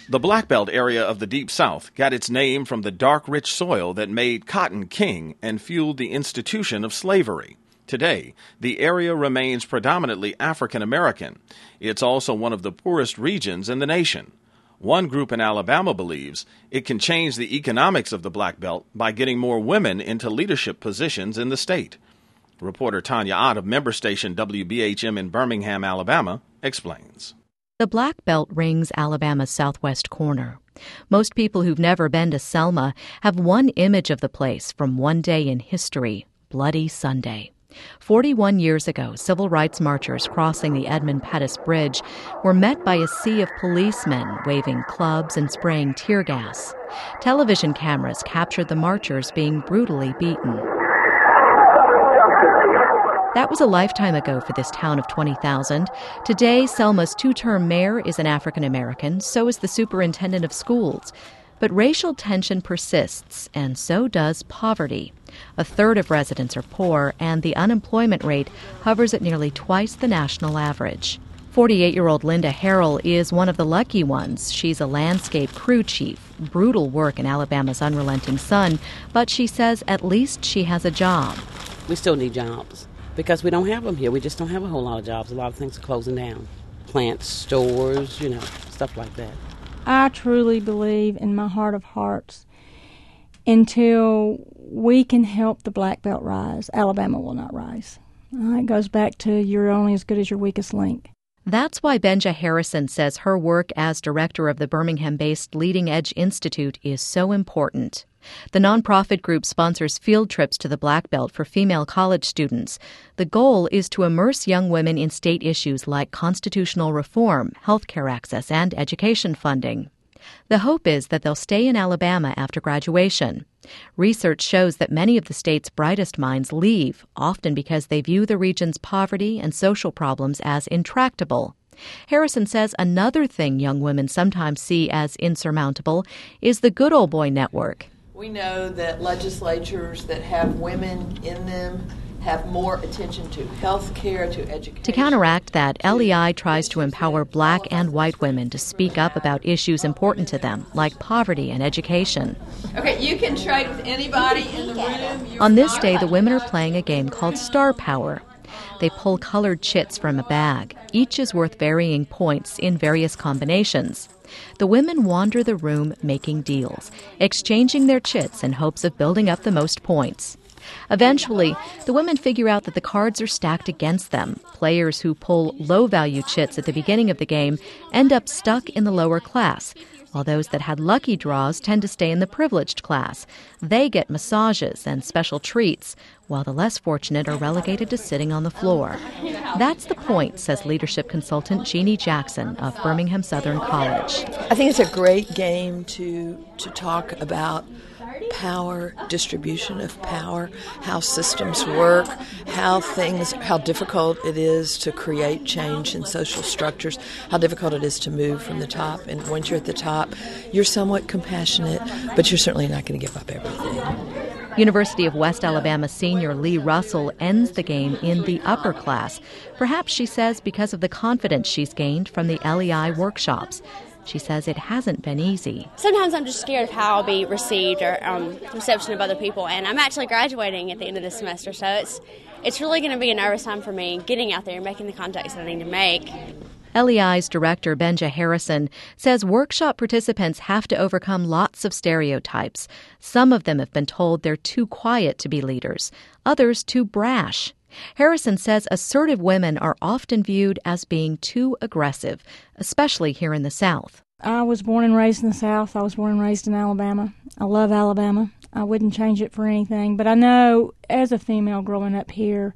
The Black Belt area of the Deep South got its name from the dark, rich soil that made cotton king and fueled the institution of slavery. Today, the area remains predominantly African American. It's also one of the poorest regions in the nation. One group in Alabama believes it can change the economics of the Black Belt by getting more women into leadership positions in the state. Reporter Tanya Ott of member station WBHM in Birmingham, Alabama, explains. The Black Belt rings Alabama's southwest corner. Most people who've never been to Selma have one image of the place from one day in history, Bloody Sunday. 41 years ago, civil rights marchers crossing the Edmund Pettus Bridge were met by a sea of policemen waving clubs and spraying tear gas. Television cameras captured the marchers being brutally beaten. That was a lifetime ago for this town of 20,000. Today, Selma's two-term mayor is an African American, so is the superintendent of schools. But racial tension persists, and so does poverty. A third of residents are poor, and the unemployment rate hovers at nearly twice the national average. 48-year-old Linda Harrell is one of the lucky ones. She's a landscape crew chief. Brutal work in Alabama's unrelenting sun, but she says at least she has a job. We still need jobs because we don't have them here. We just don't have a whole lot of jobs. A lot of things are closing down. Plants, stores, stuff like that. I truly believe in my heart of hearts, until we can help the Black Belt rise, Alabama will not rise. It goes back to you're only as good as your weakest link. That's why Benja Harrison says her work as director of the Birmingham-based Leading Edge Institute is so important. The nonprofit group sponsors field trips to the Black Belt for female college students. The goal is to immerse young women in state issues like constitutional reform, health care access, and education funding. The hope is that they'll stay in Alabama after graduation. Research shows that many of the state's brightest minds leave, often because they view the region's poverty and social problems as intractable. Harrison says another thing young women sometimes see as insurmountable is the Good Old Boy Network. We know that legislatures that have women in them have more attention to health care, to education. To counteract that, LEI tries to empower black and white women to speak up about issues important to them, like poverty and education. Okay, you can trade with anybody in the room. On this day, the women are playing a game called Star Power. They pull colored chits from a bag. Each is worth varying points in various combinations. The women wander the room making deals, exchanging their chits in hopes of building up the most points. Eventually, the women figure out that the cards are stacked against them. Players who pull low-value chits at the beginning of the game end up stuck in the lower class, while those that had lucky draws tend to stay in the privileged class. They get massages and special treats, while the less fortunate are relegated to sitting on the floor. That's the point, says leadership consultant Jeannie Jackson of Birmingham Southern College. I think it's a great game to talk about power, distribution of power, how systems work, how difficult it is to create change in social structures, how difficult it is to move from the top. And once you're at the top, you're somewhat compassionate, but you're certainly not going to give up everything. University of West Alabama senior Lee Russell ends the game in the upper class. Perhaps, she says, because of the confidence she's gained from the LEI workshops. She says it hasn't been easy. Sometimes I'm just scared of how I'll be received or reception of other people, and I'm actually graduating at the end of this semester, so it's really going to be a nervous time for me getting out there and making the contacts that I need to make. LEI's director, Benja Harrison, says workshop participants have to overcome lots of stereotypes. Some of them have been told they're too quiet to be leaders, others too brash. Harrison says assertive women are often viewed as being too aggressive, especially here in the South. I was born and raised in the South. I was born and raised in Alabama. I love Alabama. I wouldn't change it for anything. But I know as a female growing up here,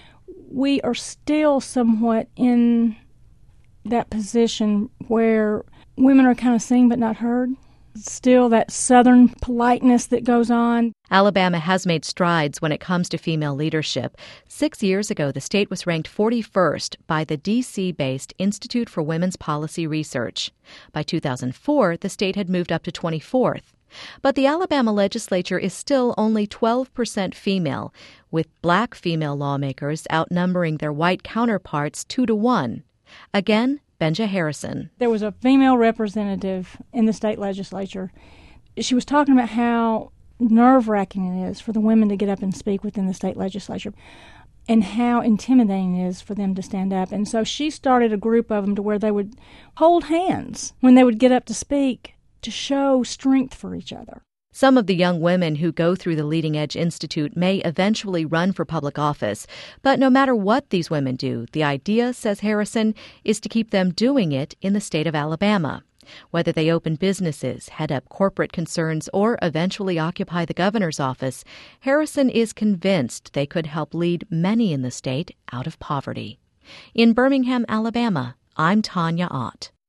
we are still somewhat in that position where women are kind of seen but not heard. Still that Southern politeness that goes on. Alabama has made strides when it comes to female leadership. 6 years ago, the state was ranked 41st by the D.C.-based Institute for Women's Policy Research. By 2004, the state had moved up to 24th. But the Alabama legislature is still only 12% female, with black female lawmakers outnumbering their white counterparts 2-1. Again, Benja Harrison. There was a female representative in the state legislature. She was talking about how nerve-wracking it is for the women to get up and speak within the state legislature and how intimidating it is for them to stand up. And so she started a group of them to where they would hold hands when they would get up to speak to show strength for each other. Some of the young women who go through the Leading Edge Institute may eventually run for public office. But no matter what these women do, the idea, says Harrison, is to keep them doing it in the state of Alabama. Whether they open businesses, head up corporate concerns, or eventually occupy the governor's office, Harrison is convinced they could help lead many in the state out of poverty. In Birmingham, Alabama, I'm Tanya Ott.